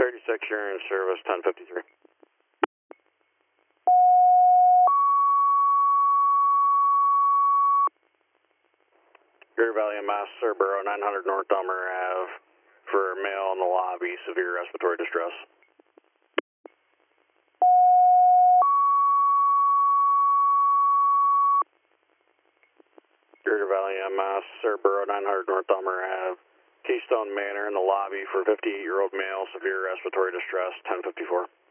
36, you're in service, 1053. Greater Valley MS, Cerbero, 900 North Elmer Ave, for male in the lobby, severe respiratory distress. Greater Valley MS, Cerbero, 900 North Elmer Ave, Keystone Manor in the lobby for 58-year-old male, severe respiratory distress, 1054.